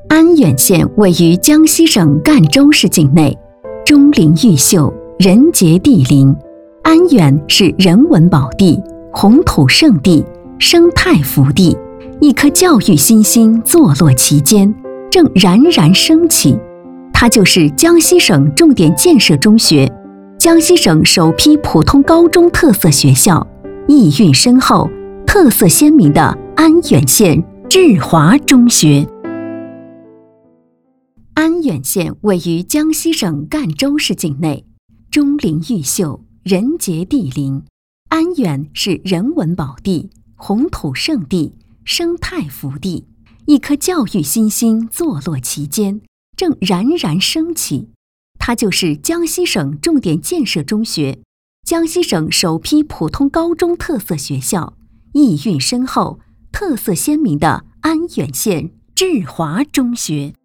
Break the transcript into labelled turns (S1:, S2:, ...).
S1: 安远县位于江西省赣州市境内，钟灵毓秀，人杰地灵。安远是人文宝地、红土圣地、生态福地，一颗教育新星坐落其间，正冉冉升起。它就是江西省重点建设中学，江西省首批普通高中特色学校，意蕴深厚、特色鲜明的安远县智华中学。安远县位于江西省赣州市境内，钟灵毓秀，人杰地灵。安远是人文宝地、红土圣地、生态福地，一颗教育新星坐落其间，正冉冉升起。它就是江西省重点建设中学，江西省首批普通高中特色学校，意蕴深厚、特色鲜明的安远县智华中学。